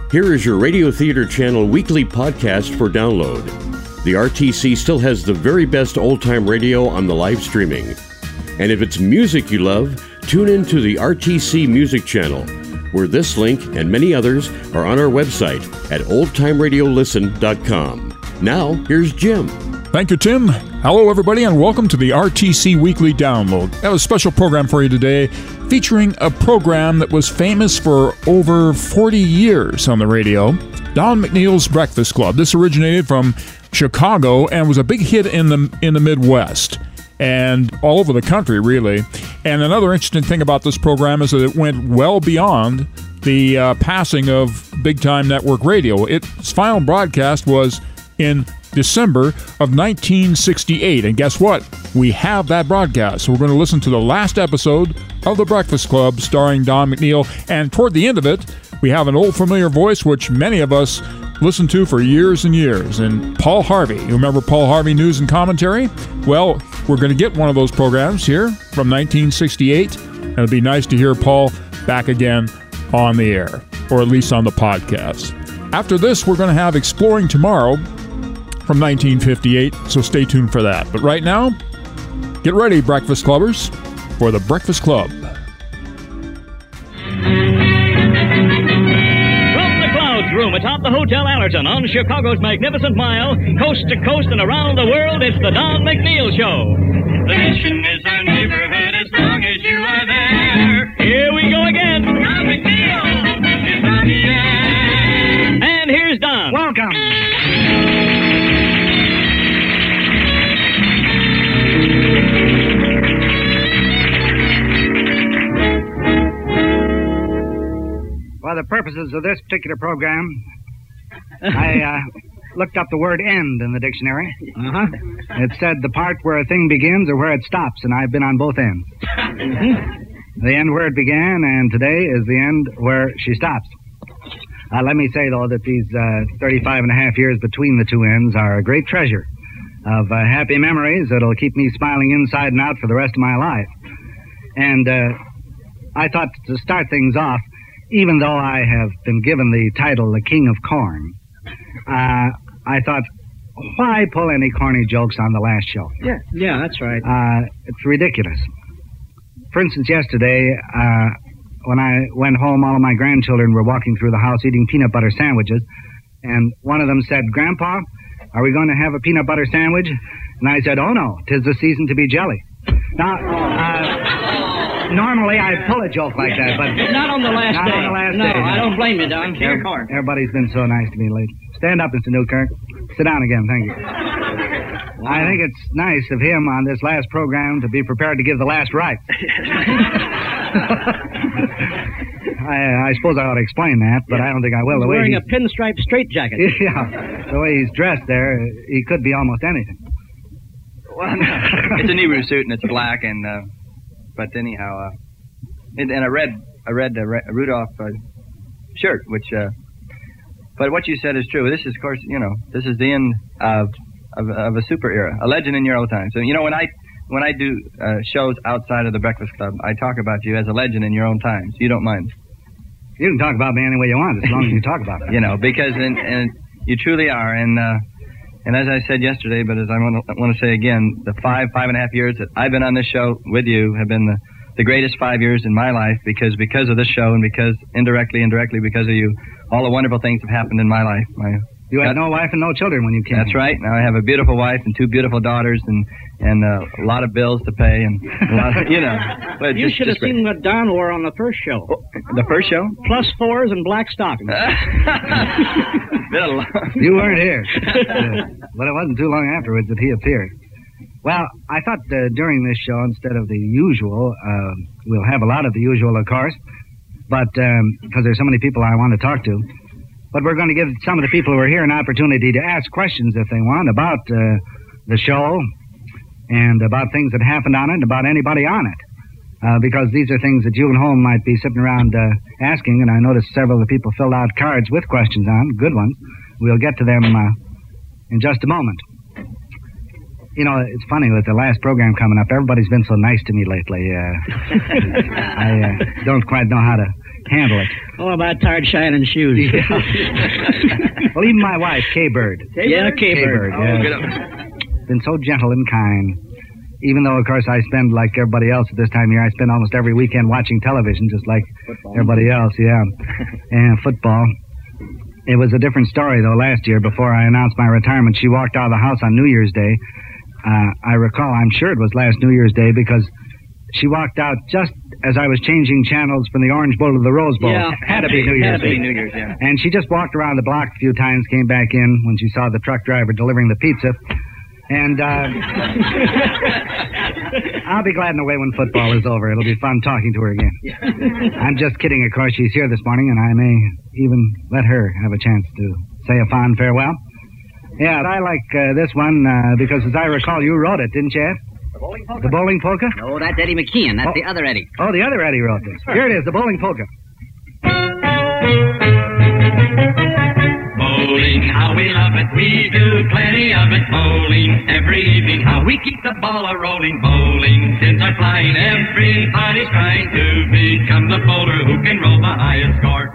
Here is your Radio Theater Channel weekly podcast for download. The RTC still has the very best old-time radio on the live streaming. And if it's music you love, tune in to the RTC Music Channel, where this link and many others are on our website at oldtimeradiolisten.com. Now, here's Jim. Thank you, Tim. Hello, everybody, and welcome to the RTC Weekly Download. I have a special program for you today featuring a program that was famous for over 40 years on the radio, Don McNeil's Breakfast Club. This originated from Chicago and was a big hit in the Midwest and all over the country, really. And another interesting thing about this program is that it went well beyond the passing of big-time network radio. Its final broadcast was in December of 1968. And guess what? We have that broadcast. So we're going to listen to the last episode of The Breakfast Club starring Don McNeil. And toward the end of it, we have an old familiar voice which many of us listened to for years and years. And Paul Harvey. You remember Paul Harvey News and Commentary? Well, we're going to get one of those programs here from 1968. And it'd be nice to hear Paul back again on the air, or at least on the podcast. After this, we're going to have Exploring Tomorrow from 1958, so stay tuned for that. But right now, get ready, Breakfast Clubbers, for The Breakfast Club. From the Clouds Room atop the Hotel Allerton on Chicago's Magnificent Mile, coast to coast and around the world, it's the Don McNeil Show. The nation is our neighborhood as long as you are there. Here we go again. Don McNeil is on the air. And here's Don. Welcome. For the purposes of this particular program, I looked up the word end in the dictionary. It said the part where a thing begins or where it stops, and I've been on both ends. The end where it began, and today is the end where she stops. Let me say, though, that these 35 and a half years between the two ends are a great treasure of happy memories that'll keep me smiling inside and out for the rest of my life. And I thought to start things off, even though I have been given the title the King of Corn, I thought, why pull any corny jokes on the last show? Yeah, that's right. It's ridiculous. For instance, yesterday, when I went home, all of my grandchildren were walking through the house eating peanut butter sandwiches, and one of them said, "Grandpa, are we going to have a peanut butter sandwich?" And I said, "Oh, no, 'tis the season to be jelly." Now, normally I'd pull a joke like that, but Not on the last not day. on the last no, day. I don't blame you, Don. King of Corn. Everybody's been so nice to me lately. Stand up, Mr. Newkirk. Sit down again, thank you. I think it's nice of him on this last program to be prepared to give the last rites. I suppose I ought to explain that, but I don't think I will. He's The way wearing a pinstripe straitjacket. Yeah, the way he's dressed there, he could be almost anything. Well, it's a Nehru suit and it's black, and but anyhow, and a red Rudolph shirt, which. But what you said is true. This is, of course, this is the end of a super era, a legend in your own time. So when I do shows outside of the Breakfast Club, I talk about you as a legend in your own time. So you don't mind. You can talk about me any way you want, as long as you talk about it. Because and you truly are, and as I said yesterday, but as I want to say again, the five and a half years that I've been on this show with you have been the greatest 5 years in my life because of this show and because indirectly because of you, all the wonderful things have happened in my life. You had no wife and no children when you came. That's right. Now I have a beautiful wife and 2 beautiful daughters and a lot of bills to pay and a lot of, But You should have seen what Don wore on the first show. The first show? +4s and black stockings. You weren't here. But it wasn't too long afterwards that he appeared. Well, I thought during this show, instead of the usual, we'll have a lot of the usual, of course, but because there's so many people I want to talk to. But we're going to give some of the people who are here an opportunity to ask questions if they want about the show and about things that happened on it and about anybody on it. Because these are things that you at home might be sitting around asking, and I noticed several of the people filled out cards with questions on, good ones. We'll get to them in just a moment. It's funny with the last program coming up, everybody's been so nice to me lately. I don't quite know how to handle it. Oh, about tired shining shoes. Yeah. Well, even my wife, Kay Bird. Yeah, K-Bird. Yeah. Get up. Been so gentle and kind. Even though, of course, I spend, like everybody else at this time of year, I spend almost every weekend watching television, just like everybody else, yeah. And football. It was a different story, though, last year before I announced my retirement. She walked out of the house on New Year's Day. I recall, I'm sure it was last New Year's Day, because she walked out just as I was changing channels from the Orange Bowl to the Rose Bowl. Yeah. Had to be New Year's Day. New Year's, yeah. And she just walked around the block a few times, came back in when she saw the truck driver delivering the pizza. And I'll be glad in a way when football is over. It'll be fun talking to her again. I'm just kidding, of course. She's here this morning, and I may even let her have a chance to say a fond farewell. Yeah, I like this one because, as I recall, you wrote it, didn't you, Ed? The Bowling Polka? No, that's Eddie McKeon. That's the other Eddie. Oh, the other Eddie wrote this. Here it is, the Bowling Polka. Bowling, how we love it. We do plenty of it. Bowling every evening. How we keep the ball a-rolling. Bowling pins are flying. Everybody's trying to become the bowler who can roll the highest score.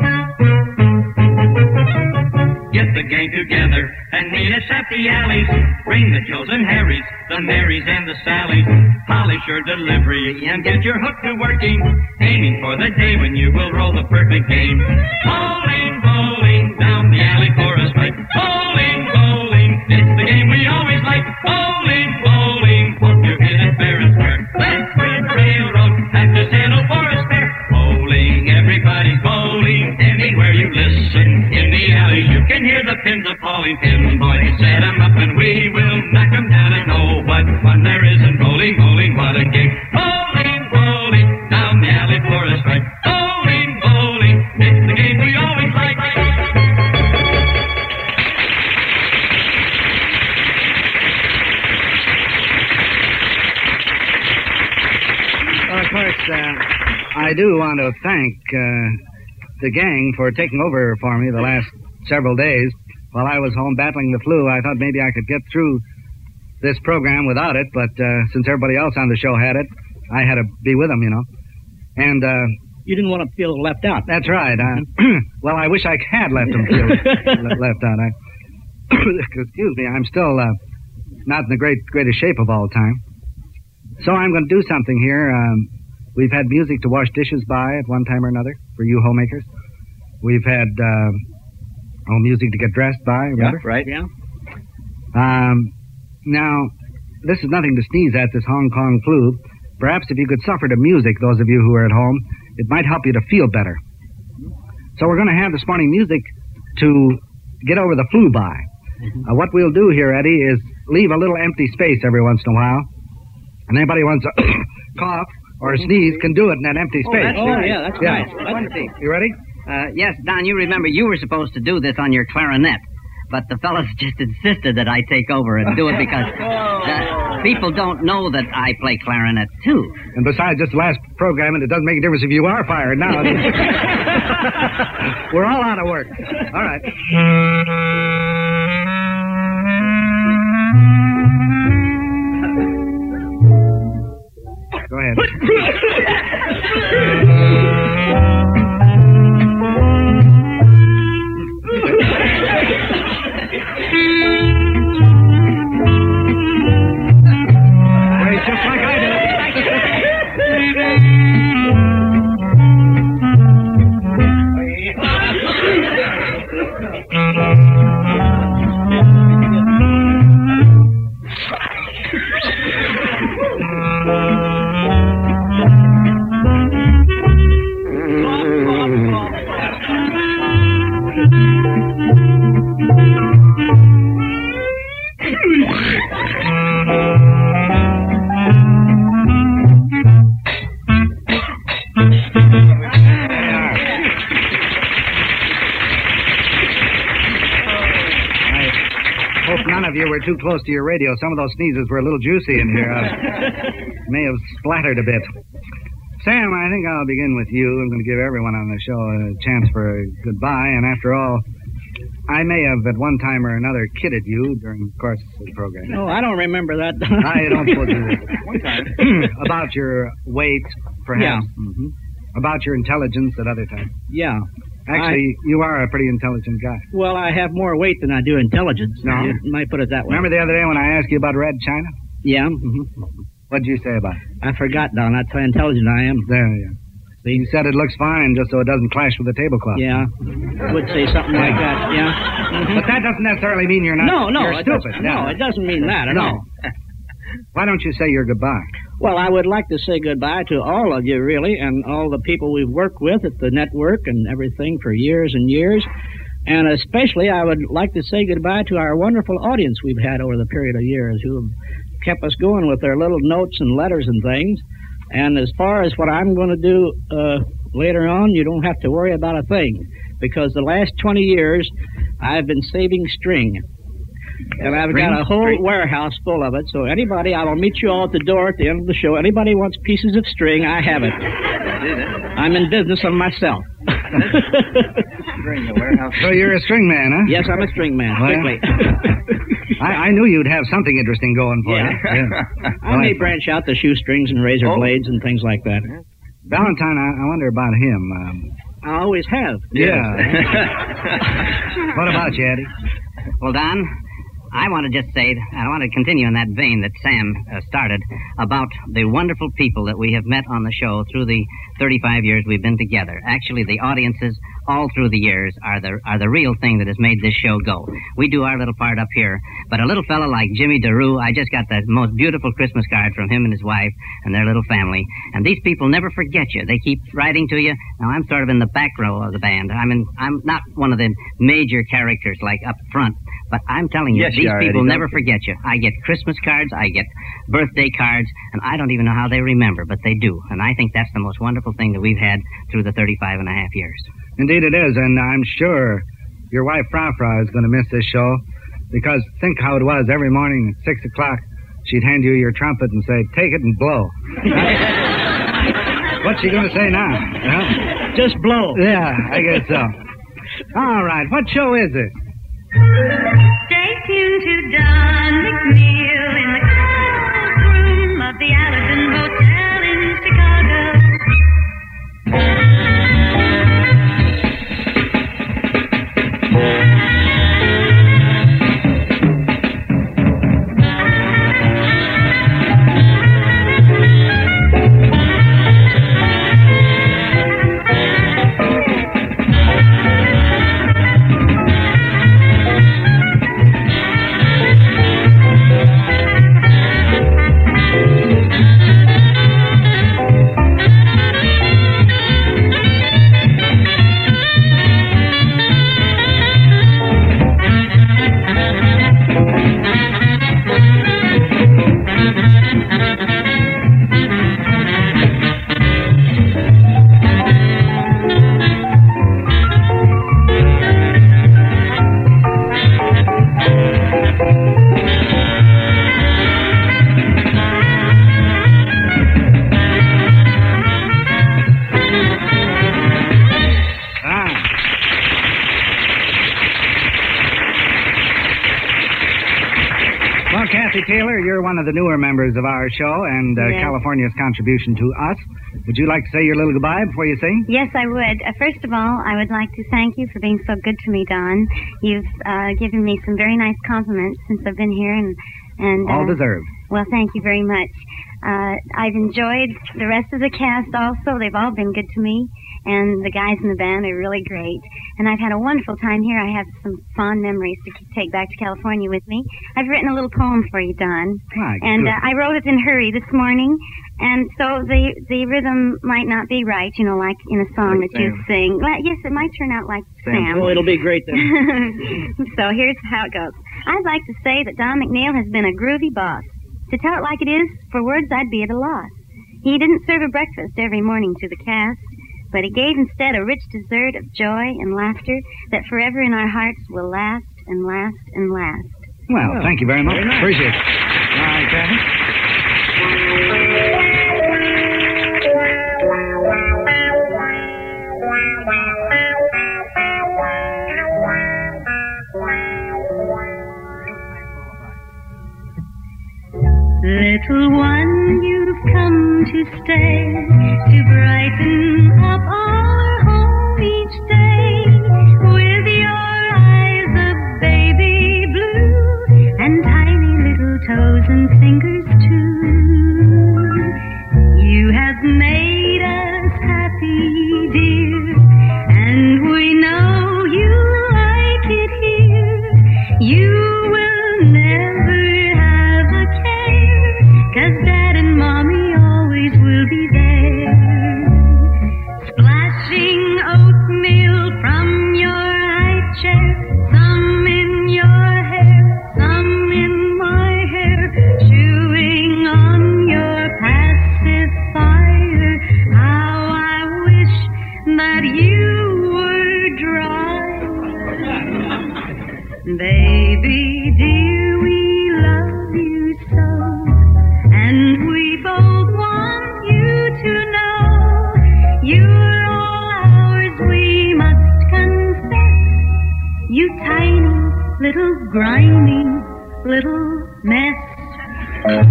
Get the gang together and meet us at the alleys. Bring the Joes and Harrys, the Marys and the Sallys. Polish your delivery and get your hook to working. Aiming for the day when you will roll the perfect game. Bowling, bowling, down the alley for a strike. Bowling, bowling, it's the game we always like. Bowling, bowling, hope you hit it fair and square. Let's win railroad, have to settle for a spare. Bowling, everybody's bowling, anywhere you listen. In the alley you can hear the pins a-falling. Pin boys, set 'em up and we will knock 'em down. And oh, what fun there is in bowling, bowling, what a game. Bowling, bowling, down the alley for a strike. Bowling, bowling, it's the game we always like. Well, of course, I do want to thank the gang for taking over for me the last several days. While I was home battling the flu, I thought maybe I could get through this program without it, but since everybody else on the show had it, I had to be with them, you know. And You didn't want to feel left out. that's right. Well, I wish I had let them feel left out. Excuse me, I'm still not in the greatest shape of all time. So I'm going to do something here. We've had music to wash dishes by at one time or another for you homemakers. We've had music to get dressed by, remember? Yeah, right. Yeah. Now, this is nothing to sneeze at, this Hong Kong flu. Perhaps if you could suffer to music, those of you who are at home, it might help you to feel better. So we're going to have this morning music to get over the flu by. What we'll do here, Eddie, is leave a little empty space every once in a while. And anybody who wants to cough or sneeze can do it in that empty space. Yeah, that's nice. Wonderful. You ready? Yes, Don, you remember you were supposed to do this on your clarinet, but the fellas just insisted that I take over and do it because people don't know that I play clarinet, too. And besides, this last program, and it doesn't make a difference if you are fired now. We're all out of work. All right. Go ahead. Plays just like I did. You were too close to your radio. Some of those sneezes were a little juicy in here. May have splattered a bit. Sam, I think I'll begin with you. I'm going to give everyone on the show a chance for a goodbye. And after all, I may have at one time or another kidded you during the course of the program. No, I don't remember that. I don't suppose you did. About your weight, perhaps. Yeah. about your intelligence at other times. Yeah. Actually, you are a pretty intelligent guy. Well, I have more weight than I do intelligence. No? You might put it that way. Remember the other day when I asked you about red china? Yeah. What did you say about it? I forgot, Don. That's how intelligent I am. There, yeah. See? You said it looks fine just so it doesn't clash with the tablecloth. Yeah. Would say something like that, yeah. But that doesn't necessarily mean you're not. No, you're it stupid. doesn't. No, it doesn't mean that at No. all. Why don't you say your goodbye? Well, I would like to say goodbye to all of you, really, and all the people we've worked with at the network and everything for years and years. And especially, I would like to say goodbye to our wonderful audience we've had over the period of years who have kept us going with their little notes and letters and things. And as far as what I'm going to do later on, you don't have to worry about a thing, because the last 20 years, I've been saving string. And I've got a whole warehouse full of it, so anybody, I will meet you all at the door at the end of the show. Anybody wants pieces of string, I have it. I'm in business on myself. String, the warehouse. So you're a string man, huh? Yes, I'm a string man, Well, strictly. I knew you'd have something interesting going for you. Yeah. I may branch out to shoestrings and razor blades and things like that. Valentine, I wonder about him. I always have. Yeah. What about you, Eddie? Well, Don, I want to just say, I want to continue in that vein that Sam started about the wonderful people that we have met on the show through the 35 years we've been together. Actually, the audiences all through the years are the real thing that has made this show go. We do our little part up here, but a little fella like Jimmy DeRue, I just got the most beautiful Christmas card from him and his wife and their little family. And these people never forget you. They keep writing to you. Now, I'm sort of in the back row of the band. I'm not one of the major characters like up front, but I'm telling you, Yes, these you are, people Eddie, never forget you. I get Christmas cards, I get birthday cards, and I don't even know how they remember, but they do. And I think that's the most wonderful thing that we've had through the 35 and a half years. Indeed it is, and I'm sure your wife, Fra Fra, is going to miss this show, because think how it was every morning at 6 o'clock. She'd hand you your trumpet and say, take it and blow. What's she going to say now? Well, Just blow. yeah, I guess so. All right, what show is it? Stay tuned to Don McNeil in the courtroom of the Allerton Hotel in Chicago. Taylor, you're one of the newer members of our show and Yes. California's contribution to us. Would you like to say your little goodbye before you sing? Yes, I would. First of all, I would like to thank you for being so good to me, Don. You've given me some very nice compliments since I've been here, and All deserved. Well, thank you very much. I've enjoyed the rest of the cast also. They've all been good to me, and the guys in the band are really great. And I've had a wonderful time here. I have some fond memories to take back to California with me. I've written a little poem for you, Don. Right, And good. I wrote it in hurry this morning, and so the rhythm might not be right, you know, like in a song Like that you Sam. sing. Well, yes, it might turn out like Sam. Oh, it'll be great then. So here's how it goes. I'd like to say that Don McNeil has been a groovy boss. To tell it like it is, for words I'd be at a loss. He didn't serve a breakfast every morning to the cast, but he gave instead a rich dessert of joy and laughter that forever in our hearts will last and last and last. Well, thank you very much. Very nice. Appreciate it. All right, Kathy. Little one, you've come to stay, to brighten up our home each day, with your eyes of baby blue, and tiny little toes and fingers too. You have made us happy, dear, and we know you like it here. You will never have a care, 'cause Dad and Mommy always will be there. Splashing oatmeal from your high chair, some in your hair, some in my hair, chewing on your pacifier. How I wish that you were dry. Baby dear, we love you so, and we both want you to know you're all ours, we must confess. You tiny, little, grimy, little mess.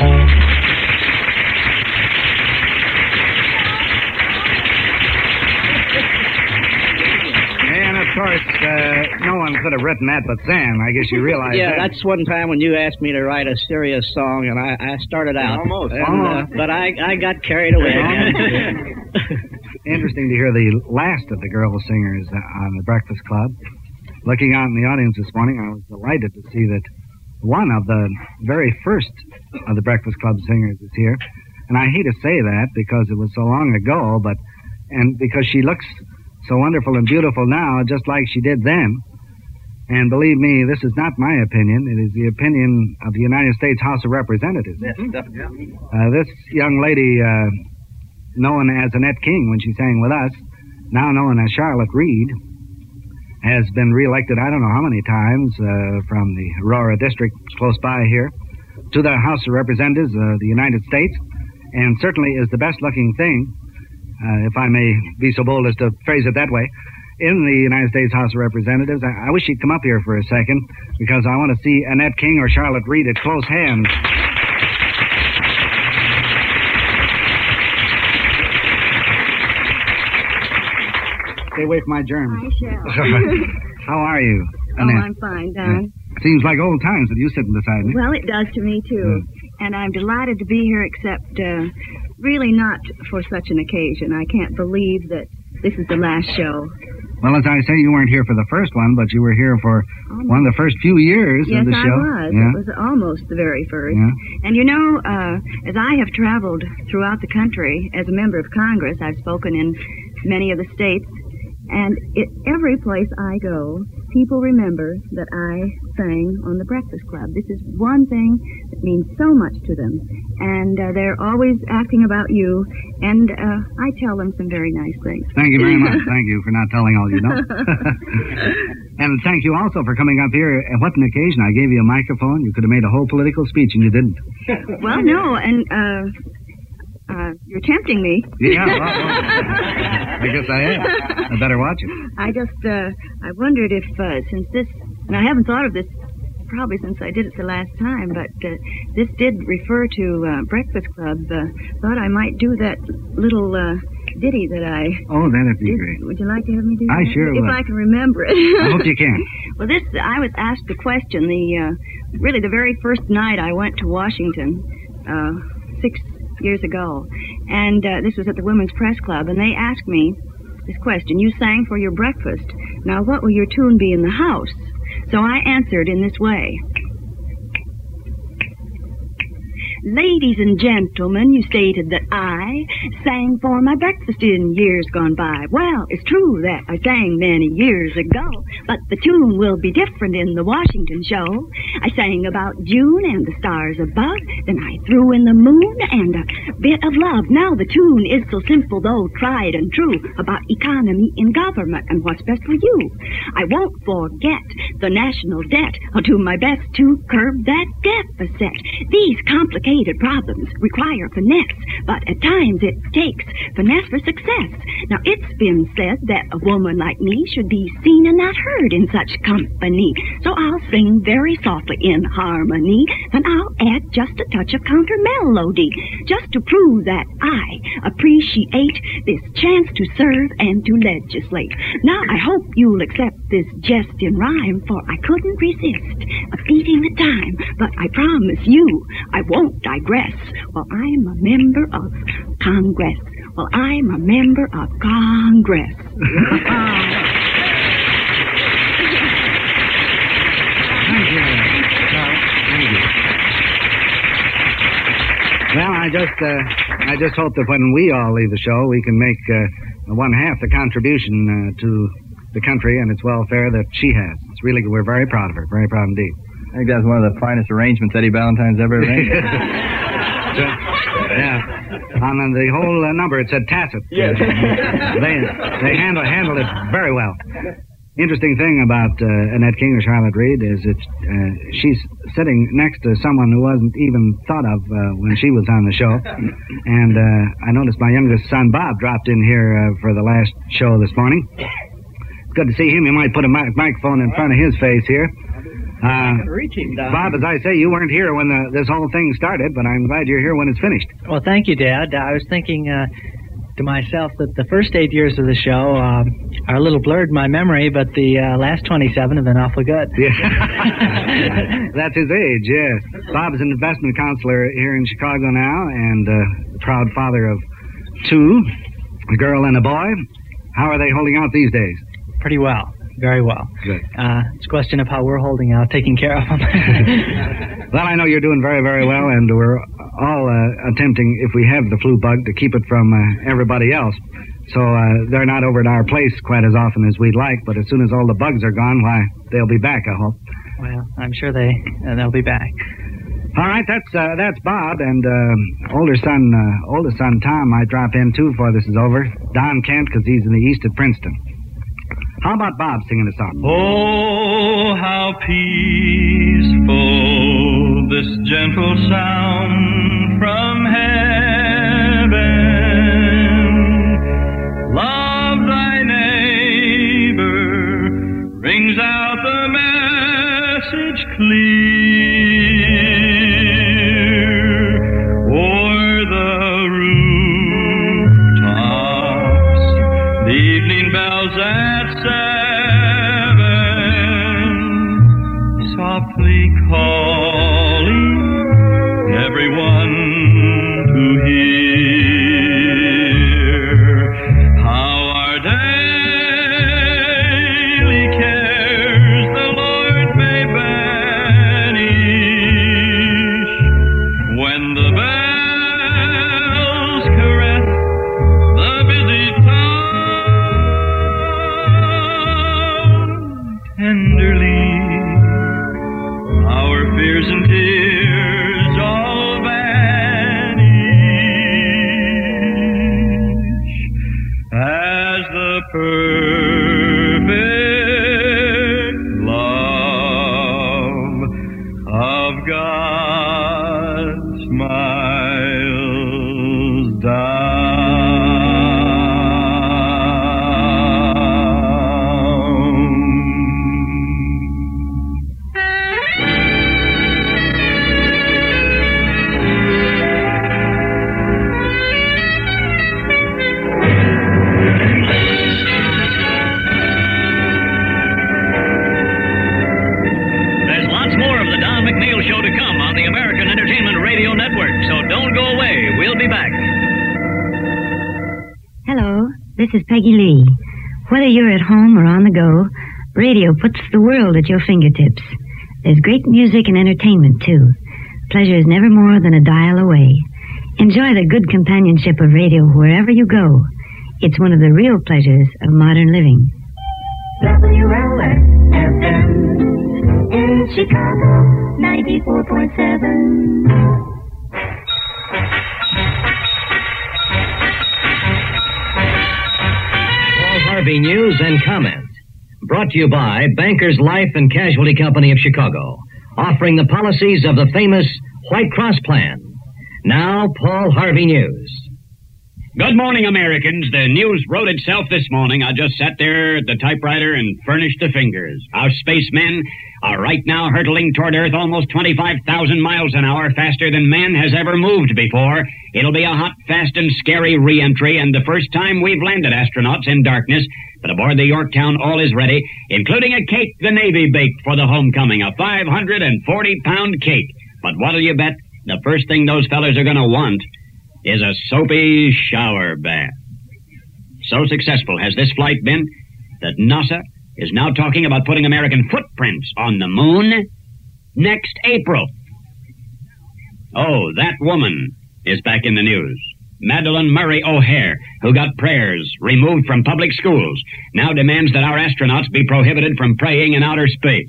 And of course, no one could have written that but Sam. I guess you realize Yeah, that. that's one time when you asked me to write a serious song, and I started out. Almost. And, but I got carried away. Interesting to hear the last of the girl singers on the Breakfast Club. Looking out in the audience this morning, I was delighted to see that one of the very first of the Breakfast Club singers is here. And I hate to say that because it was so long ago, and because she looks so wonderful and beautiful now, just like she did then. And believe me, this is not my opinion. It is the opinion of the United States House of Representatives. Yes, definitely. This young lady, known as Annette King when she sang with us, now known as Charlotte Reed, has been reelected I don't know how many times from the Aurora District close by here to the House of Representatives of the United States, and certainly is the best-looking thing, if I may be so bold as to phrase it that way, in the United States House of Representatives. I wish she'd come up here for a second, because I want to see Annette King or Charlotte Reed at close hands. Stay away from my germs. I shall. How are you, Oh, Annette? I'm fine, Don. Seems like old times with you sitting beside me. Well, it does to me, too. And I'm delighted to be here, except really not for such an occasion. I can't believe that this is the last show. Well, as I say, you weren't here for the first one, but you were here for one of the first few years Yes, of the show. I was. Yeah. It was almost the very first. Yeah. And you know, as I have traveled throughout the country as a member of Congress, I've spoken in many of the states, and every place I go, people remember that I sang on the Breakfast Club. This is one thing that means so much to them. And they're always asking about you, and I tell them some very nice things. Thank you very much. Thank you for not telling all you know. And thank you also for coming up here. And what an occasion. I gave you a microphone. You could have made a whole political speech, and you didn't. Well, no, and you're tempting me. Yeah, well, I guess I am. I better watch it. I just, I wondered if, since this, and I haven't thought of this probably since I did it the last time, but this did refer to Breakfast Club, thought I might do that little ditty that I... Oh, that'd be did. great. Would you like to have me do I that? sure If would. I can remember it. I hope you can. Well, I was asked the question, really the very first night I went to Washington, 6 years ago, and this was at the Women's Press Club, and they asked me this question. You sang for your breakfast. Now, what will your tune be in the house? So I answered in this way. Ladies and gentlemen, you stated that I sang for my breakfast in years gone by. Well, it's true that I sang many years ago, but the tune will be different in the Washington show. I sang about June and the stars above, then I threw in the moon and a bit of love. Now the tune is so simple, though tried and true, about economy in government and what's best for you. I won't forget the national debt. I'll do my best to curb that deficit. These complicated problems require finesse, but at times it takes finesse for success. Now, it's been said that a woman like me should be seen and not heard in such company. So I'll sing very softly in harmony, and I'll add just a touch of counter melody, just to prove that I appreciate this chance to serve and to legislate. Now, I hope you'll accept this jest in rhyme, for I couldn't resist a beating the time, but I promise you I won't digress. Well, I'm a member of Congress. Well, I'm a member of Congress. Thank you. Well, I just hope that when we all leave the show, we can make one half the contribution to the country and its welfare that she has. It's really, we're very proud of her, very proud indeed. I think that's one of the finest arrangements Eddie Valentine's ever arranged. Yeah. On the whole number, it said tacit. Yes. They handled it very well. Interesting thing about Annette King or Charlotte Reed is that she's sitting next to someone who wasn't even thought of when she was on the show. And I noticed my youngest son, Bob, dropped in here for the last show this morning. It's good to see him. You might put a microphone in front of his face here. Bob, as I say, you weren't here when this whole thing started, but I'm glad you're here when it's finished. Well, thank you, Dad. I was thinking to myself that the first 8 years of the show are a little blurred in my memory, but the last 27 have been awfully good. Yeah. That's his age, yes. Bob's an investment counselor here in Chicago now, and the proud father of two, a girl and a boy. How are they holding out these days? Pretty well. Very well. Good. It's a question of how we're holding out, taking care of them. Well, I know you're doing very, very well, and we're all attempting, if we have the flu bug, to keep it from everybody else. So they're not over at our place quite as often as we'd like, but as soon as all the bugs are gone, why, they'll be back, I hope. Well, I'm sure they'll be back. All right, that's Bob, and oldest son Tom might drop in too before this is over. Don can't because he's in the east at Princeton. How about Bob singing a song? Oh, how peaceful this gentle sound from heaven. Love thy neighbor rings out the message clear. O'er the rooftops, the evening bells at 7, softly calling everyone to hear how our daily cares the Lord may banish when the bells caress the busy town tenderly. Our fears and tears all vanish as the perfect love of God smiles There's lots more of the Don McNeil Show to come on the American Entertainment Radio Network, so don't go away. We'll be back. Hello, this is Peggy Lee. Whether you're at home or on the go, radio puts the world at your fingertips. There's great music and entertainment, too. Pleasure is never more than a dial away. Enjoy the good companionship of radio wherever you go. It's one of the real pleasures of modern living. WLS-FM in Chicago, 94.7. Paul Harvey News and Comments. Brought to you by Bankers Life and Casualty Company of Chicago, offering the policies of the famous White Cross Plan. Now, Paul Harvey News. Good morning, Americans. The news wrote itself this morning. I just sat there at the typewriter and furnished the fingers. Our spacemen are right now hurtling toward Earth almost 25,000 miles an hour, faster than man has ever moved before. It'll be a hot, fast, and scary re-entry, and the first time we've landed astronauts in darkness. But aboard the Yorktown, all is ready, including a cake the Navy baked for the homecoming, a 540-pound cake. But what'll you bet? The first thing those fellas are going to want is a soapy shower bath. So successful has this flight been that NASA is now talking about putting American footprints on the moon next April. Oh, that woman is back in the news. Madeleine Murray O'Hare, who got prayers removed from public schools, now demands that our astronauts be prohibited from praying in outer space.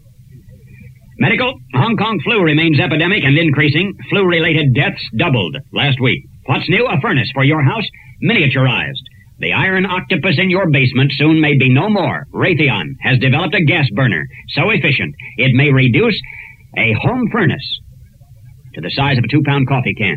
Medical, Hong Kong flu remains epidemic and increasing. Flu-related deaths doubled last week. What's new? A furnace for your house, miniaturized. The iron octopus in your basement soon may be no more. Raytheon has developed a gas burner so efficient it may reduce a home furnace to the size of a 2-pound coffee can.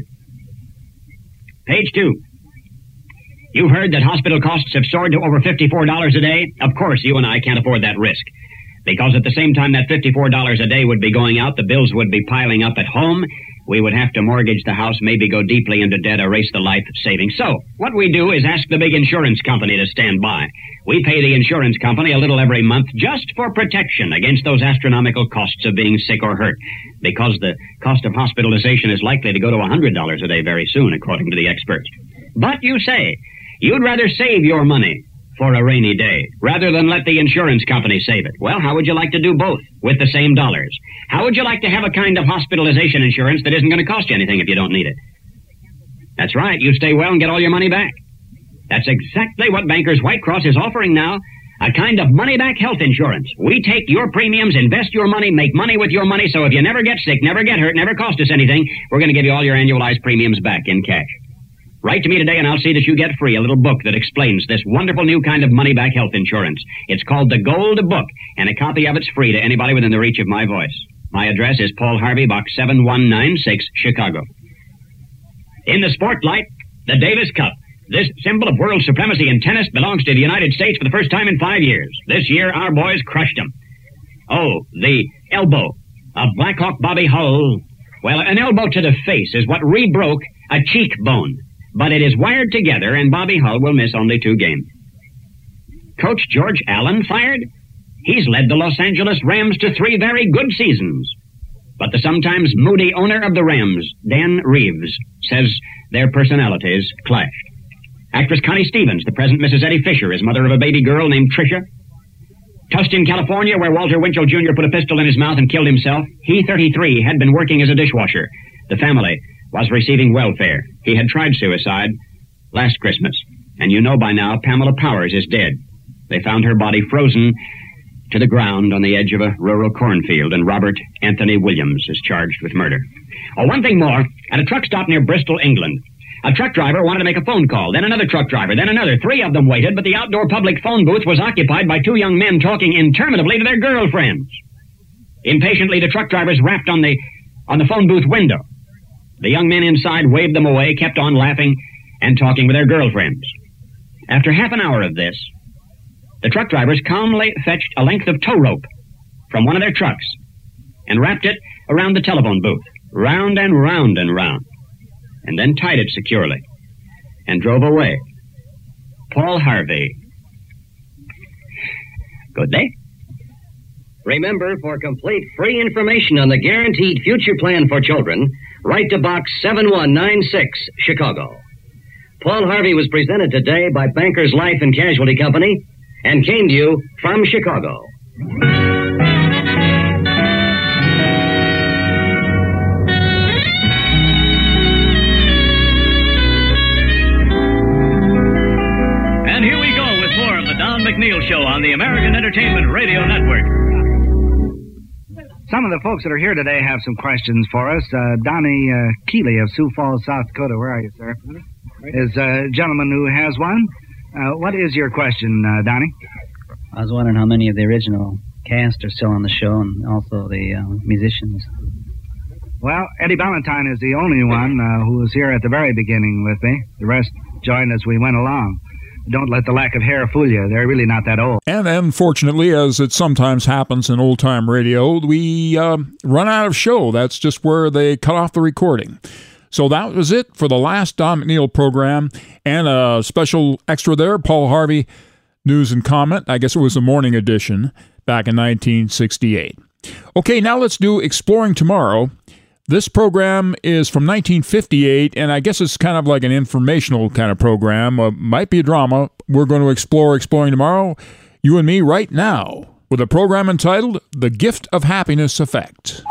Page 2. You've heard that hospital costs have soared to over $54 a day. Of course, you and I can't afford that risk. Because at the same time that $54 a day would be going out, the bills would be piling up at home. We would have to mortgage the house, maybe go deeply into debt, erase the life savings. So, what we do is ask the big insurance company to stand by. We pay the insurance company a little every month just for protection against those astronomical costs of being sick or hurt. Because the cost of hospitalization is likely to go to $100 a day very soon, according to the experts. But you say, you'd rather save your money for a rainy day, rather than let the insurance company save it. Well, how would you like to do both with the same dollars? How would you like to have a kind of hospitalization insurance that isn't going to cost you anything if you don't need it? That's right, you stay well and get all your money back. That's exactly what Bankers White Cross is offering now, a kind of money-back health insurance. We take your premiums, invest your money, make money with your money, so if you never get sick, never get hurt, never cost us anything, we're going to give you all your annualized premiums back in cash. Write to me today and I'll see that you get free a little book that explains this wonderful new kind of money-back health insurance. It's called the Gold Book, and a copy of it's free to anybody within the reach of my voice. My address is Paul Harvey, Box 7196, Chicago. In the spotlight, the Davis Cup. This symbol of world supremacy in tennis belongs to the United States for the first time in 5 years. This year, our boys crushed them. Oh, the elbow of Blackhawk Bobby Hull. Well, an elbow to the face is what rebroke a cheekbone. But it is wired together, and Bobby Hull will miss only 2 games. Coach George Allen fired? He's led the Los Angeles Rams to 3 very good seasons. But the sometimes moody owner of the Rams, Dan Reeves, says their personalities clashed. Actress Connie Stevens, the present Mrs. Eddie Fisher, is mother of a baby girl named Tricia. Tustin, California, where Walter Winchell Jr. put a pistol in his mouth and killed himself. He, 33, had been working as a dishwasher. The family was receiving welfare. He had tried suicide last Christmas. And you know by now Pamela Powers is dead. They found her body frozen to the ground on the edge of a rural cornfield, and Robert Anthony Williams is charged with murder. Oh, one thing more. At a truck stop near Bristol, England, a truck driver wanted to make a phone call, then another truck driver, then another. 3 of them waited, but the outdoor public phone booth was occupied by 2 young men talking interminably to their girlfriends. Impatiently, the truck drivers rapped on the phone booth window. The young men inside waved them away, kept on laughing and talking with their girlfriends. After half an hour of this, the truck drivers calmly fetched a length of tow rope from one of their trucks and wrapped it around the telephone booth, round and round and round, and then tied it securely and drove away. Paul Harvey. Good day. Remember, for complete free information on the Guaranteed Future Plan for Children, write to Box 7196, Chicago. Paul Harvey was presented today by Bankers Life and Casualty Company and came to you from Chicago. And here we go with more of the Don McNeil Show on the American Entertainment Radio Network. Some of the folks that are here today have some questions for us. Donnie Keeley of Sioux Falls, South Dakota. Where are you, sir? Is a gentleman who has one. What is your question, Donnie? I was wondering how many of the original cast are still on the show, and also the musicians. Well, Eddie Valentine is the only one who was here at the very beginning with me. The rest joined as we went along. Don't let the lack of hair fool you. They're really not that old. And unfortunately, as it sometimes happens in old-time radio, we run out of show. That's just where they cut off the recording. So that was it for the last Don McNeil program. And a special extra there, Paul Harvey, News and Comment. I guess it was the morning edition back in 1968. Okay, now let's do Exploring Tomorrow. This program is from 1958, and I guess it's kind of like an informational kind of program. Might be a drama. We're going to explore Exploring Tomorrow, you and me, right now, with a program entitled The Gift of Happiness Effect.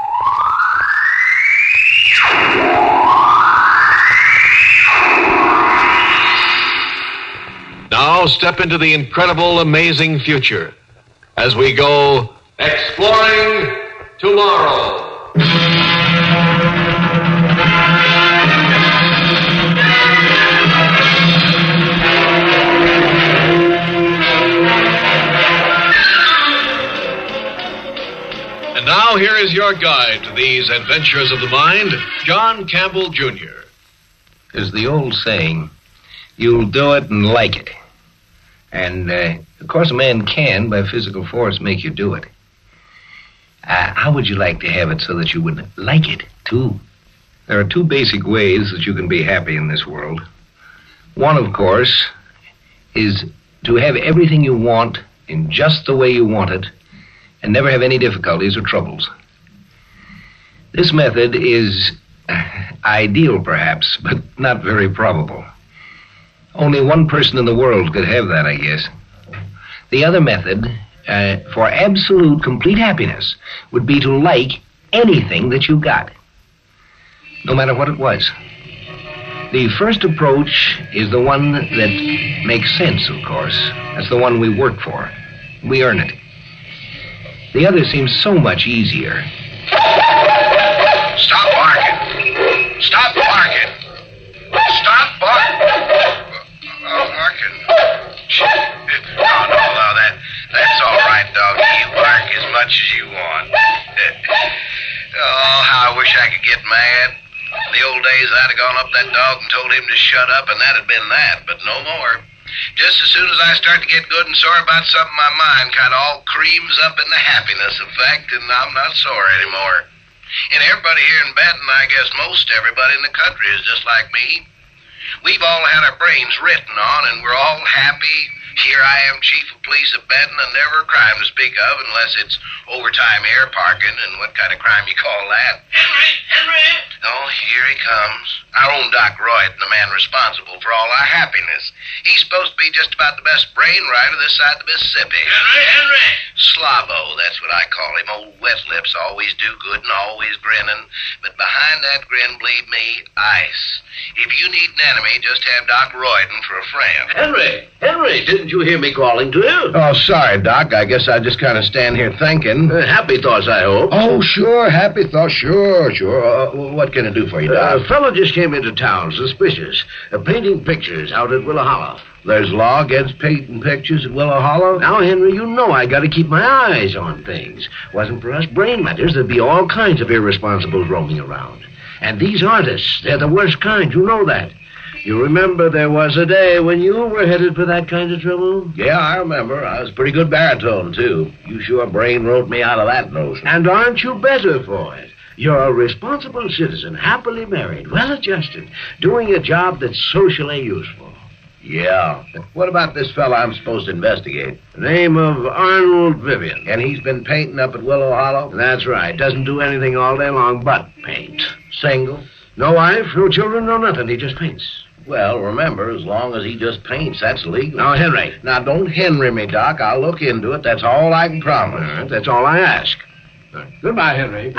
Now step into the incredible, amazing future as we go Exploring Tomorrow. And now here is your guide to these adventures of the mind, John Campbell, Jr. There's the old saying, you'll do it and like it. And, of course, a man can, by physical force, make you do it. How would you like to have it so that you would like it, too? There are two basic ways that you can be happy in this world. One, of course, is to have everything you want in just the way you want it and never have any difficulties or troubles. This method is ideal, perhaps, but not very probable. Only one person in the world could have that, I guess. The other method, for absolute, complete happiness, would be to like anything that you got, no matter what it was. The first approach is the one that makes sense, of course. That's the one we work for. We earn it. The other seems so much easier. Stop barking. Stop barking. Stop barking. Barking. No, that's all right, doggy. You bark as much as you want. Oh, how I wish I could get mad. In the old days, I'd have gone up that dog and told him to shut up, and that'd been that, but no more. Just as soon as I start to get good and sore about something, my mind kind of all creams up in the happiness effect, and I'm not sore anymore. And everybody here in Benton, I guess most everybody in the country is just like me. We've all had our brains written on, and we're all happy. Here I am, chief of police of Benton, and never a crime to speak of unless it's overtime air parking, and what kind of crime you call that? Henry! Oh, here he comes. Our own Doc Royd, the man responsible for all our happiness. He's supposed to be just about the best brainwriter this side of the Mississippi. Henry! Slobbo, that's what I call him. Old wet lips, always do good and always grinning. But behind that grin, believe me, ice. If you need an enemy, just have Doc Royden for a friend. Henry, didn't you hear me calling to you? Oh, sorry, Doc. I guess I just kind of stand here thinking. Happy thoughts, I hope. Oh, sure. Happy thoughts. Sure. What can I do for you, Doc? A fellow just came into town, suspicious. Painting pictures out at Willow Hollow. There's law against painting pictures at Willow Hollow? Now, Henry, you know I got to keep my eyes on things. Wasn't for us brain matters, there'd be all kinds of irresponsibles roaming around. And these artists, they're the worst kind. You know that. You remember there was a day when you were headed for that kind of trouble? Yeah, I remember. I was a pretty good baritone, too. You sure brain wrote me out of that notion. And aren't you better for it? You're a responsible citizen, happily married, well-adjusted, doing a job that's socially useful. Yeah. What about this fella I'm supposed to investigate? The name of Arnold Vivian. And he's been painting up at Willow Hollow? That's right. Doesn't do anything all day long but paint. Single? No wife, no children, no nothing. He just paints. Well, remember, as long as he just paints, that's legal. Now, Henry. Now, don't Henry me, Doc. I'll look into it. That's all I can promise. All right, that's all I ask. Right. Goodbye, Henry.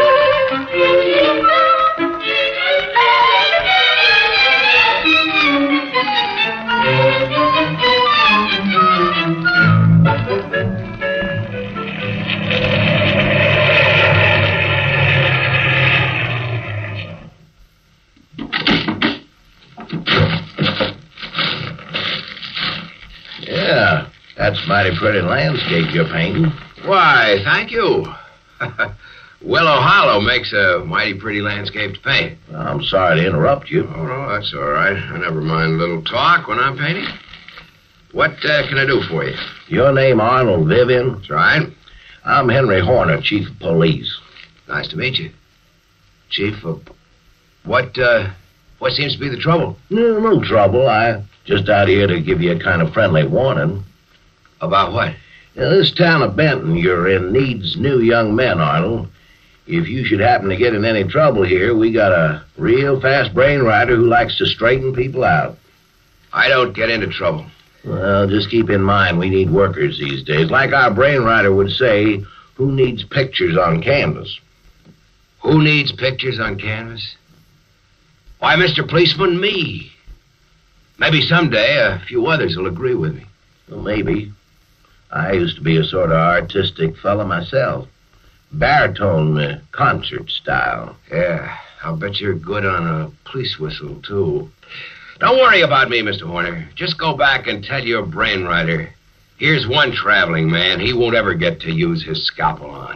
Yeah, that's Mighty pretty landscape you're painting. Why, thank you. Willow Hollow makes a mighty pretty landscape to paint. I'm sorry to interrupt you. Oh, no, that's all right. I never mind a little talk when I'm painting. What can I do for you? Your name Arnold Vivian? That's right. I'm Henry Horner, Chief of Police. Nice to meet you. Chief of... What seems to be the trouble? No trouble. I just out here to give you a kind of friendly warning. About what? This town of Benton you're in needs new young men, Arnold. If you should happen to get in any trouble here, we got a real fast brainwriter who likes to straighten people out. I don't get into trouble. Well, just keep in mind we need workers these days. Like our brainwriter would say, who needs pictures on canvas? Who needs pictures on canvas? Why, Mr. Policeman, me. Maybe someday a few others will agree with me. Well, maybe. I used to be a sort of artistic fella myself. Baritone concert style. Yeah, I'll bet you're good on a police whistle, too. Don't worry about me, Mr. Horner. Just go back and tell your brainwriter. Here's one traveling man he won't ever get to use his scalpel on.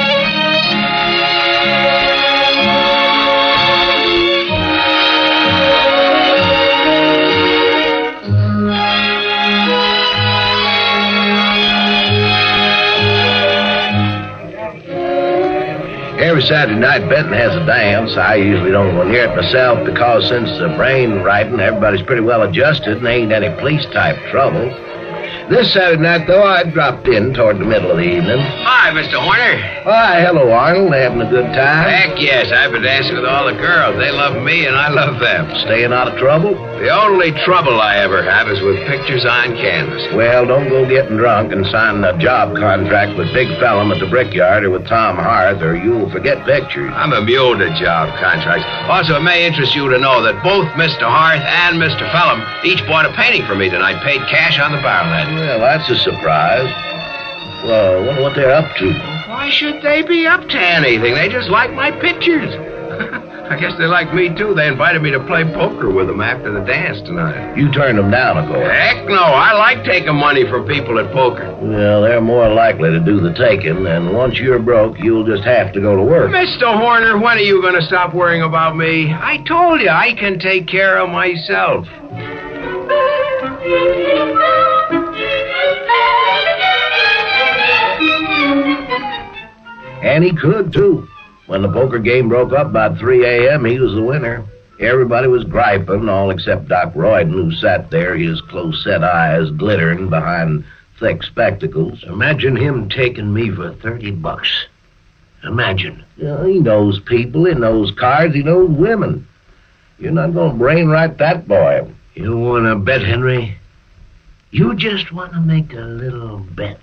Every Saturday night, Benton has a dance. I usually don't go near it myself because since the brain writing, everybody's pretty well adjusted and ain't any police-type trouble. This Saturday night, though, I dropped in toward the middle of the evening. Hi, Mr. Horner. Why, hello, Arnold. Having a good time? Heck yes, I've been dancing with all the girls. They love me and I love them. Staying out of trouble? The only trouble I ever have is with pictures on canvas. Well, don't go getting drunk and signing a job contract with Big Fellum at the Brickyard or with Tom Harth, or you'll forget pictures. I'm immune to job contracts. Also, it may interest you to know that both Mr. Harth and Mr. Fellum each bought a painting for me tonight, paid cash on the barrel end. Well, that's a surprise. Well, I wonder what they're up to. Why should they be up to anything? They just like my pictures. I guess they like me, too. They invited me to play poker with them after the dance tonight. You turned them down, of course. Heck no. I like taking money from people at poker. Well, they're more likely to do the taking, and once you're broke, you'll just have to go to work. Mr. Horner, when are you going to stop worrying about me? I told you I can take care of myself. And he could, too. When the poker game broke up about 3 a.m., he was the winner. Everybody was griping, all except Doc Royden, who sat there, his close-set eyes glittering behind thick spectacles. Imagine him taking me for $30. Imagine. Yeah, he knows people, he knows cards, he knows women. You're not going to brainwrite that boy. You want to bet, Henry? You just want to make a little bet.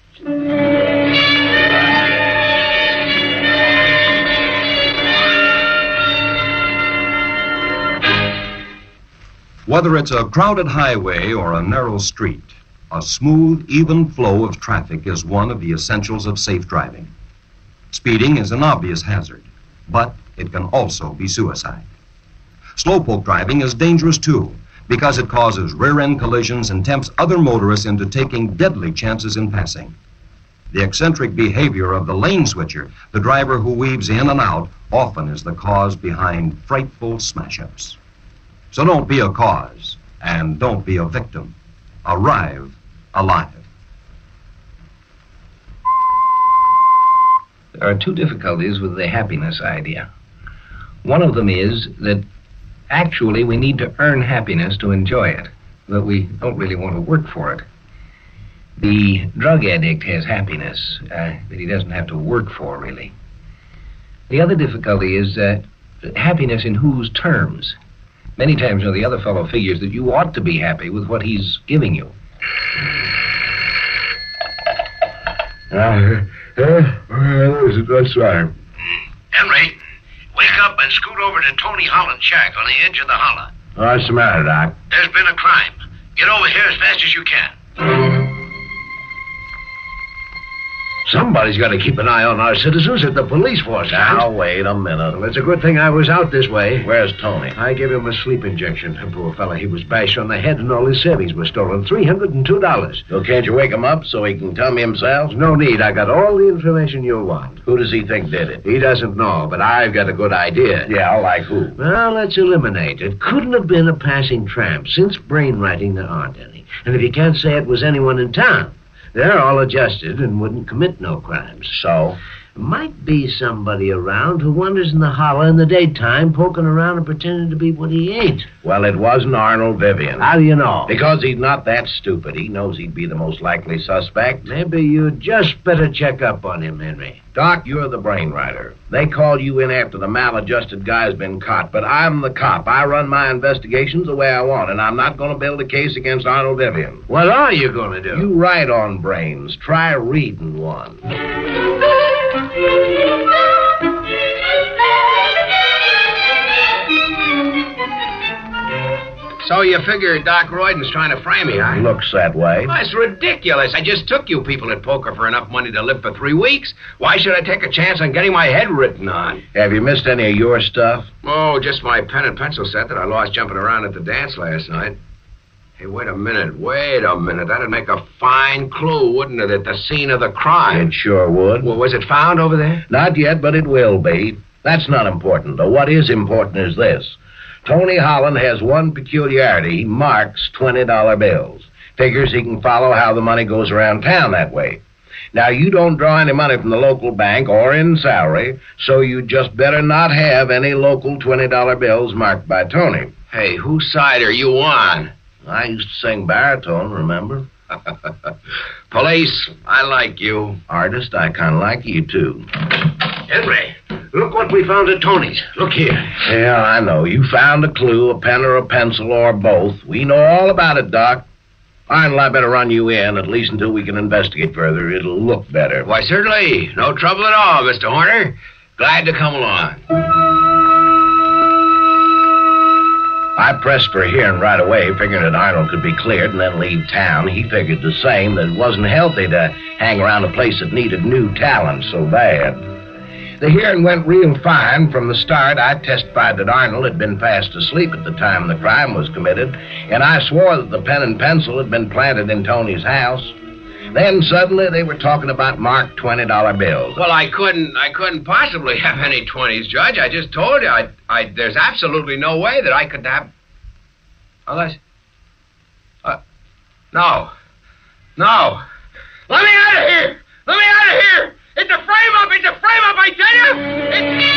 Whether it's a crowded highway or a narrow street, a smooth, even flow of traffic is one of the essentials of safe driving. Speeding is an obvious hazard, but it can also be suicide. Slowpoke driving is dangerous, too, because it causes rear-end collisions and tempts other motorists into taking deadly chances in passing. The eccentric behavior of the lane switcher, the driver who weaves in and out, often is the cause behind frightful smash-ups. So don't be a cause, and don't be a victim. Arrive alive. There are two difficulties with the happiness idea. One of them is that actually we need to earn happiness to enjoy it, but we don't really want to work for it. The drug addict has happiness that he doesn't have to work for, really. The other difficulty is happiness in whose terms? Many times, the other fellow figures that you ought to be happy with what he's giving you. That's right. Henry, wake up and scoot over to Tony Holland's shack on the edge of the holler. What's the matter, Doc? There's been a crime. Get over here as fast as you can. Somebody's got to keep an eye on our citizens at the police force. Now, wait a minute. Well, it's a good thing I was out this way. Where's Tony? I gave him a sleep injection. Poor fella, he was bashed on the head and all his savings were stolen. $302. So can't you wake him up so he can tell me himself? No need. I got all the information you'll want. Who does he think did it? He doesn't know, but I've got a good idea. Yeah, like who? Well, let's eliminate. It couldn't have been a passing tramp. Since brainwriting, there aren't any. And if you can't say it was anyone in town, they're all adjusted and wouldn't commit no crimes. So? Might be somebody around who wanders in the holler in the daytime, poking around and pretending to be what he ain't. Well, it wasn't Arnold Vivian. How do you know? Because he's not that stupid. He knows he'd be the most likely suspect. Maybe you just better check up on him, Henry. Doc, you're the brainwriter. They called you in after the maladjusted guy's been caught, but I'm the cop. I run my investigations the way I want, and I'm not going to build a case against Arnold Vivian. What are you going to do? You write on brains. Try reading one. So you figure Doc Royden's trying to frame me, huh? Looks that way. Well, it's ridiculous. I just took you people at poker for enough money to live for 3 weeks. Why should I take a chance on getting my head written on? Have you missed any of your stuff? Oh, just my pen and pencil set that I lost jumping around at the dance last night. Hey, wait a minute. That'd make a fine clue, wouldn't it, at the scene of the crime? It sure would. Well, was it found over there? Not yet, but it will be. That's not important, though. What is important is this. Tony Holland has one peculiarity. He marks $20 bills. Figures he can follow how the money goes around town that way. Now, you don't draw any money from the local bank or in salary, so you just better not have any local $20 bills marked by Tony. Hey, whose side are you on? I used to sing baritone, remember? Police, I like you. Artist, I kind of like you, too. Henry, look what we found at Tony's. Look here. Yeah, I know. You found a clue, a pen or a pencil, or both. We know all about it, Doc. Arnold, I better run you in, at least until we can investigate further. It'll look better. Why, certainly. No trouble at all, Mr. Horner. Glad to come along. I pressed for a hearing right away, figuring that Arnold could be cleared and then leave town. He figured the same, that it wasn't healthy to hang around a place that needed new talent so bad. The hearing went real fine. From the start, I testified that Arnold had been fast asleep at the time the crime was committed, and I swore that the pen and pencil had been planted in Tony's house. Then suddenly they were talking about marked $20 bills. Well, I couldn't possibly have any 20s, Judge. I just told you, there's absolutely no way that I could have... Unless... No. Let me out of here! It's a frame-up, I tell you!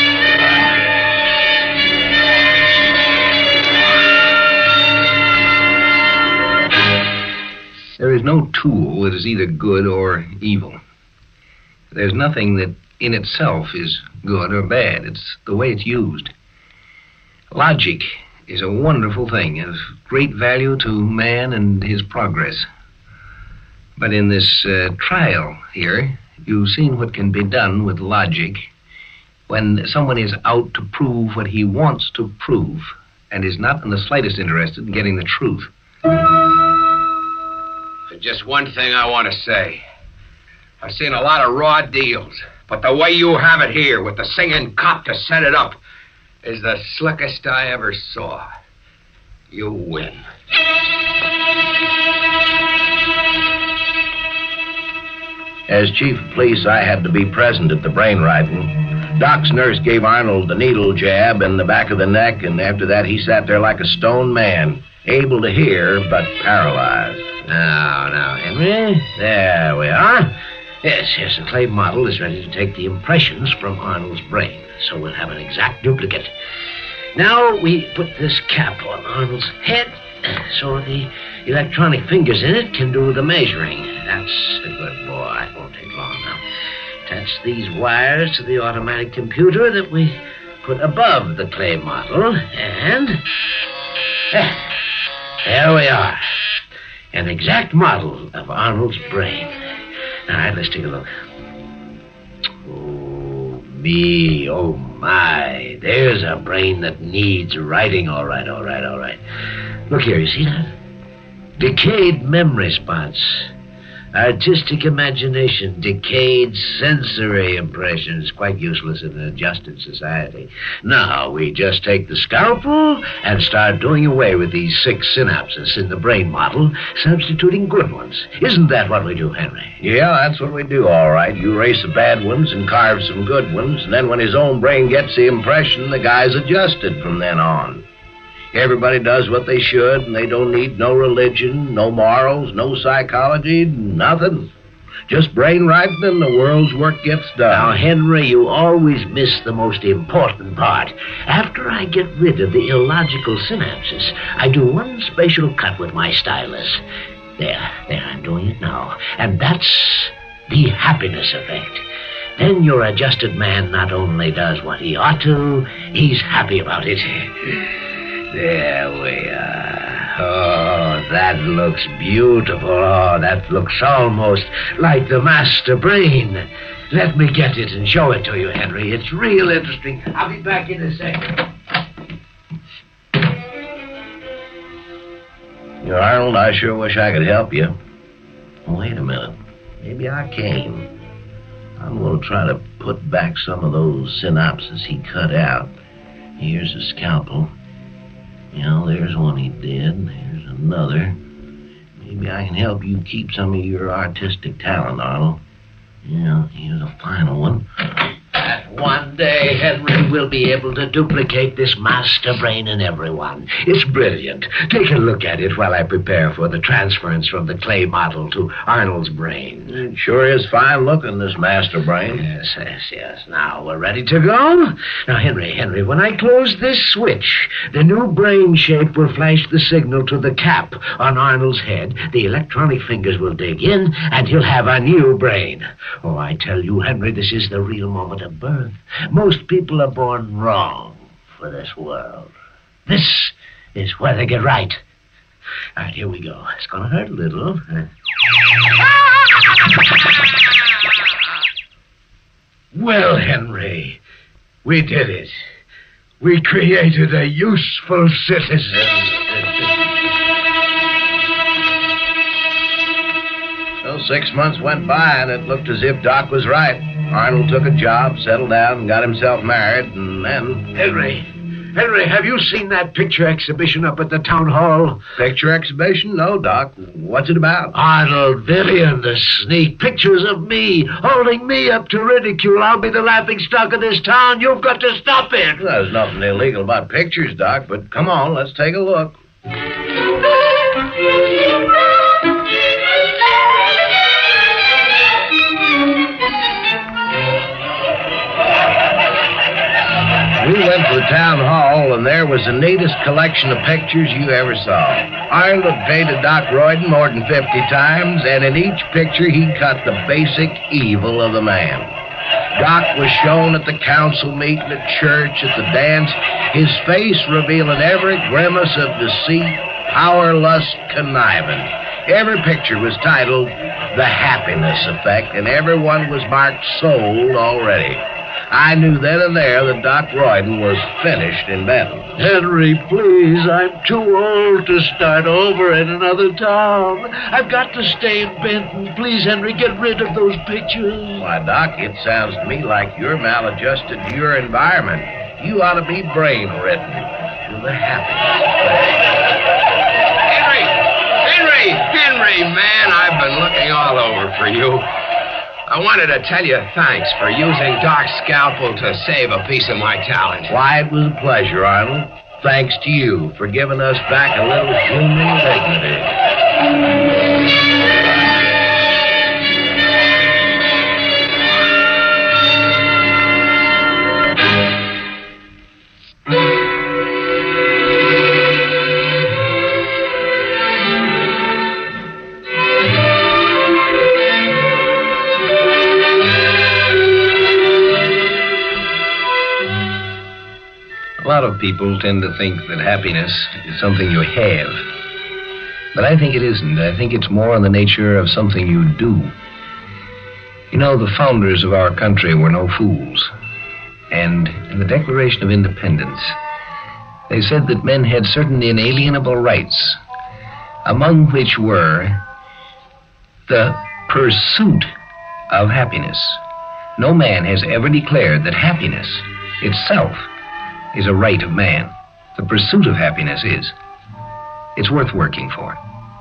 There is no tool that is either good or evil. There's nothing that in itself is good or bad. It's the way it's used. Logic is a wonderful thing, of great value to man and his progress. But in this trial here, you've seen what can be done with logic when someone is out to prove what he wants to prove and is not in the slightest interested in getting the truth. Just one thing I want to say. I've seen a lot of raw deals, but the way you have it here with the singing cop to set it up is the slickest I ever saw. You win. As chief of police, I had to be present at the brainwriting. Doc's nurse gave Arnold the needle jab in the back of the neck, and after that he sat there like a stone man, able to hear but paralyzed. Now, Henry. There we are. Yes, the clay model is ready to take the impressions from Arnold's brain, so we'll have an exact duplicate. Now we put this cap on Arnold's head so the electronic fingers in it can do the measuring. That's a good boy. It won't take long now. Attach these wires to the automatic computer that we put above the clay model, and there we are. An exact model of Arnold's brain. All right, let's take a look. Oh, me, oh, my. There's a brain that needs writing. All right. Look here, you see that? Decayed memory spots. Artistic imagination, decayed sensory impressions, quite useless in an adjusted society. Now we just take the scalpel and start doing away with these 6 synapses in the brain model, substituting good ones. Isn't that what we do, Henry? Yeah, that's what we do, all right. You erase the bad ones and carve some good ones, and then when his own brain gets the impression, the guy's adjusted from then on. Everybody does what they should, and they don't need no religion, no morals, no psychology, nothing. Just brain right, then the world's work gets done. Now, Henry, you always miss the most important part. After I get rid of the illogical synapses, I do one special cut with my stylus. There, I'm doing it now. And that's the happiness effect. Then your adjusted man not only does what he ought to, he's happy about it. There we are. Oh, that looks beautiful. Oh, that looks almost like the master brain. Let me get it and show it to you, Henry. It's real interesting. I'll be back in a second. Arnold, I sure wish I could help you. Wait a minute. Maybe I can. I'm going to try to put back some of those synapses he cut out. Here's a scalpel. Yeah, there's one he did. There's another. Maybe I can help you keep some of your artistic talent, Arnold. Yeah, here's a final one. One day, Henry will be able to duplicate this master brain in everyone. It's brilliant. Take a look at it while I prepare for the transference from the clay model to Arnold's brain. It sure is fine looking, this master brain. Yes. Now, we're ready to go? Now, Henry, when I close this switch, the new brain shape will flash the signal to the cap on Arnold's head. The electronic fingers will dig in, and he'll have a new brain. Oh, I tell you, Henry, this is the real moment of birth. Most people are born wrong for this world. This is where they get right. All right, here we go. It's going to hurt a little. Well, Henry, we did it. We created a useful citizen. Well, 6 months went by, and it looked as if Doc was right. Arnold took a job, settled down, and got himself married, and then... Henry, have you seen that picture exhibition up at the town hall? Picture exhibition? No, Doc. What's it about? Arnold, Vivian, the sneak. Pictures of me, holding me up to ridicule. I'll be the laughing stock of this town. You've got to stop it. There's nothing illegal about pictures, Doc, but come on, let's take a look. We went to the town hall, and there was the neatest collection of pictures you ever saw. Arnold had painted Doc Royden more than 50 times, and in each picture he cut the basic evil of the man. Doc was shown at the council meeting, at church, at the dance, his face revealing every grimace of deceit, power, lust, conniving. Every picture was titled The Happiness Effect, and every one was marked sold already. I knew then and there that Doc Royden was finished in Benton. Henry, please, I'm too old to start over in another town. I've got to stay in Benton. Please, Henry, get rid of those pictures. Why, Doc, it sounds to me like you're maladjusted to your environment. You ought to be brain-ridden. You're the happiest. Henry, man, I've been looking all over for you. I wanted to tell you thanks for using Doc's scalpel to save a piece of my talent. Why, it was a pleasure, Arnold. Thanks to you for giving us back a little human dignity. A lot of people tend to think that happiness is something you have. But I think it isn't. I think it's more in the nature of something you do. You know, the founders of our country were no fools. And in the Declaration of Independence, they said that men had certain inalienable rights, among which were the pursuit of happiness. No man has ever declared that happiness itself is a right of man. The pursuit of happiness is. It's worth working for.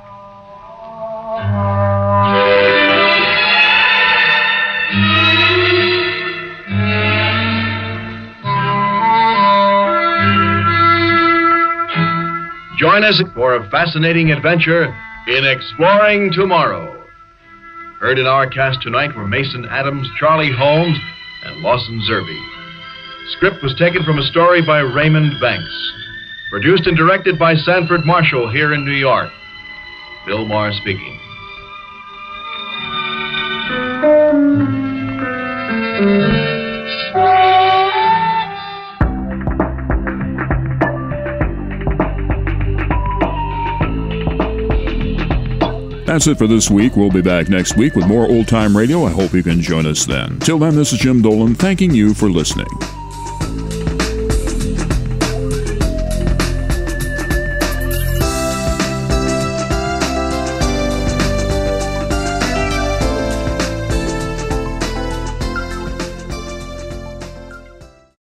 Join us for a fascinating adventure in Exploring Tomorrow. Heard in our cast tonight were Mason Adams, Charlie Holmes, and Lawson Zerbe. Script was taken from a story by Raymond Banks. Produced and directed by Sanford Marshall here in New York. Bill Maher speaking. That's it for this week. We'll be back next week with more old-time radio. I hope you can join us then. Till then, this is Jim Dolan thanking you for listening.